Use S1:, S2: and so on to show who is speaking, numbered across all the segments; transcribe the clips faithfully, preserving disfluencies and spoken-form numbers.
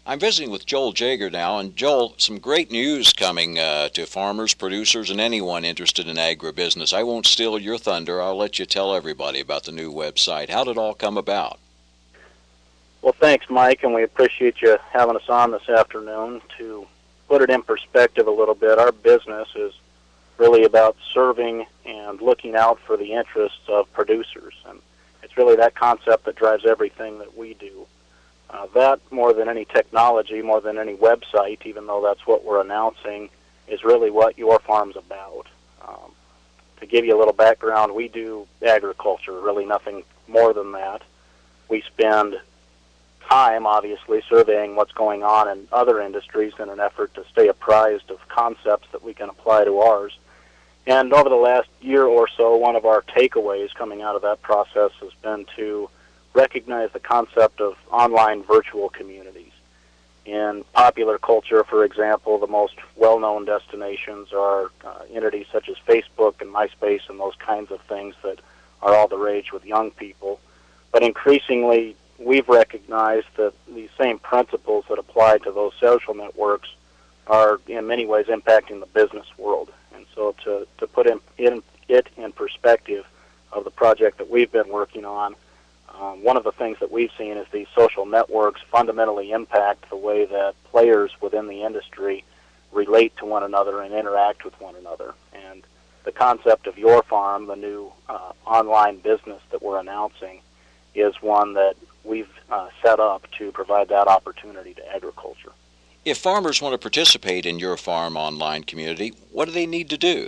S1: I'm visiting with Joel Jager now, and Joel, some great news coming uh, to farmers, producers, and anyone interested in agribusiness. I won't steal your thunder. I'll let you tell everybody about the new website. How did it all come about?
S2: Well, thanks, Mike, and we appreciate you having us on this afternoon. To put it in perspective a little bit, our business is really about serving and looking out for the interests of producers, and it's really that concept that drives everything that we do. Uh, that, more than any technology, more than any website, even though that's what we're announcing, is really what Your Farm's about. Um, to give you a little background, we do agriculture, really nothing more than that. We spend time, obviously, surveying what's going on in other industries in an effort to stay apprised of concepts that we can apply to ours. And over the last year or so, one of our takeaways coming out of that process has been to recognize the concept of online virtual communities. In popular culture, for example, the most well-known destinations are uh, entities such as Facebook and MySpace and those kinds of things that are all the rage with young people. But increasingly, we've recognized that these same principles that apply to those social networks are in many ways impacting the business world. And so to, to put in, in, it in perspective of the project that we've been working on, um, one of the things that we've seen is these social networks fundamentally impact the way that players within the industry relate to one another and interact with one another. And the concept of Your Farm, the new uh, online business that we're announcing, is one that we've uh, set up to provide that opportunity to agriculture.
S1: If farmers want to participate in Your Farm online community, what do they need to do?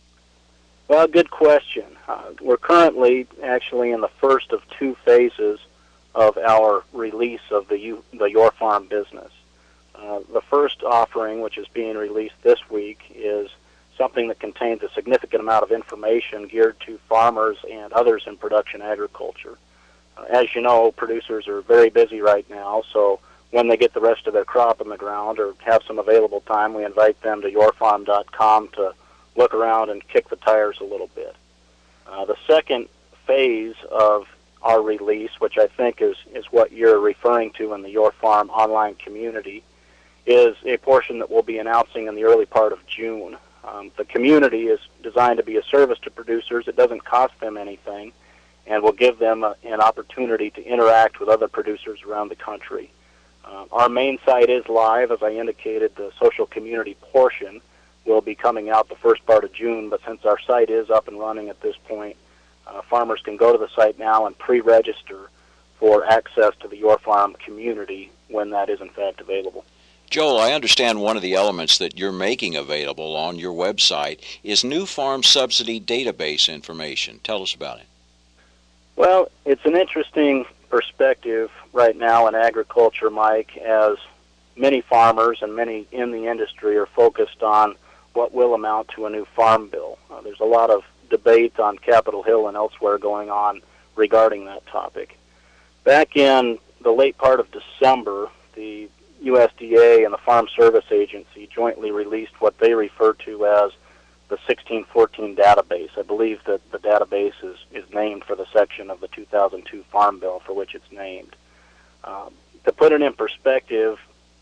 S2: Well, good question. Uh, we're currently actually in the first of two phases of our release of the, U, the Your Farm business. Uh, the first offering, which is being released this week, is something that contains a significant amount of information geared to farmers and others in production agriculture. Uh, as you know, producers are very busy right now, so when they get the rest of their crop in the ground or have some available time, we invite them to your farm dot com to look around and kick the tires a little bit. Uh, the second phase of our release, which I think is, is what you're referring to in the Your Farm online community, is a portion that we'll be announcing in the early part of June. Um, the community is designed to be a service to producers. It doesn't cost them anything, and will give them a, an opportunity to interact with other producers around the country. Uh, our main site is live. As I indicated, the social community portion will be coming out the first part of June, but since our site is up and running at this point, uh, farmers can go to the site now and pre-register for access to the Your Farm community when that is in fact available.
S1: Joel, I understand one of the elements that you're making available on your website is new farm subsidy database information. Tell us about it.
S2: Well, it's an interesting perspective right now in agriculture, Mike, as many farmers and many in the industry are focused on what will amount to a new farm bill. Uh, there's a lot of debate on Capitol Hill and elsewhere going on regarding that topic. Back in the late part of December, the U S D A and the Farm Service Agency jointly released what they refer to as the sixteen fourteen database. I believe that the database is, is named for the section of the two thousand two Farm Bill for which it's named. Um, to put it in perspective,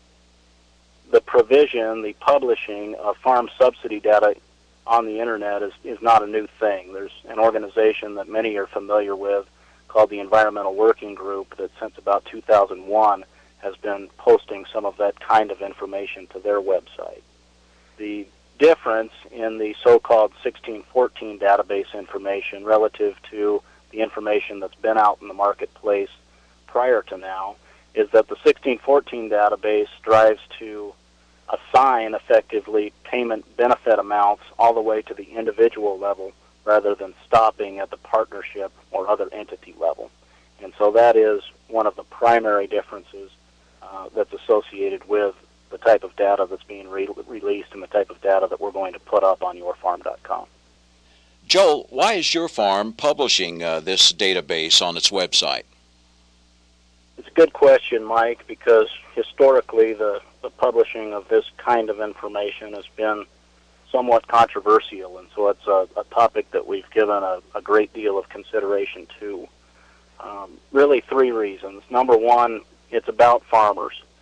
S2: the provision, the publishing of farm subsidy data on the internet is, is not a new thing. There's an organization that many are familiar with called the Environmental Working Group that since about two thousand one has been posting some of that kind of information to their website. The difference in the so-called sixteen fourteen database information relative to the information that's been out in the marketplace prior to now is that the sixteen fourteen database strives to assign effectively payment benefit amounts all the way to the individual level rather than stopping at the partnership or other entity level. And so that is one of the primary differences uh, that's associated with the type of data that's being re- released and the type of data that we're going to put up on your farm dot com.
S1: Joel, why is Your Farm publishing uh, this database on its website?
S2: It's a good question, Mike, because historically the, the publishing of this kind of information has been somewhat controversial, and so it's a, a topic that we've given a, a great deal of consideration to. Um, really three reasons. Number one, it's about farmers.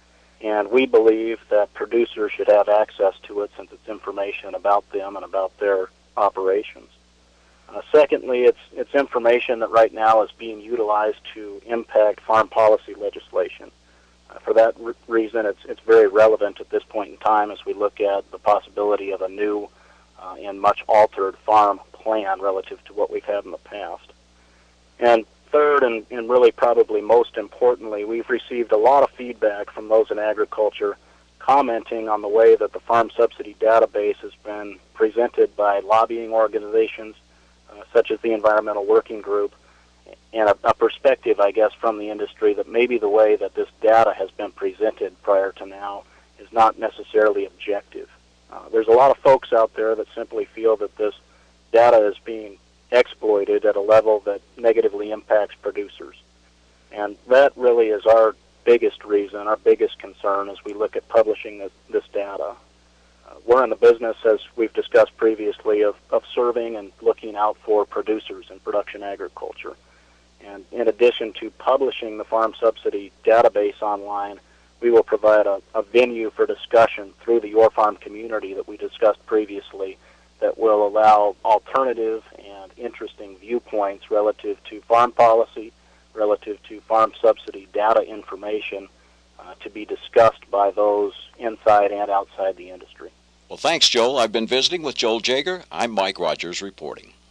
S2: and we believe that producers should have access to it since it's information about them and about their operations. Uh, secondly, it's, it's information that right now is being utilized to impact farm policy legislation. Uh, for that re- reason, it's, it's very relevant at this point in time as we look at the possibility of a new uh, and much altered farm plan relative to what we've had in the past. And third, and, and really probably most importantly, we've received a lot of feedback from those in agriculture commenting on the way that the farm subsidy database has been presented by lobbying organizations uh, such as the Environmental Working Group, and a, a perspective, I guess, from the industry that maybe the way that this data has been presented prior to now is not necessarily objective. Uh, there's a lot of folks out there that simply feel that this data is being exploited at a level that negatively impacts producers. And that really is our biggest reason, our biggest concern as we look at publishing this, this data. Uh, we're in the business, as we've discussed previously, of, of serving and looking out for producers in production agriculture. And in addition to publishing the farm subsidy database online, we will provide a, a venue for discussion through the Your Farm community that we discussed previously that will allow alternative and interesting viewpoints relative to farm policy, relative to farm subsidy data information uh, to be discussed by those inside and outside the industry.
S1: Well, thanks, Joel. I've been visiting with Joel Jaeger. I'm Mike Rogers reporting.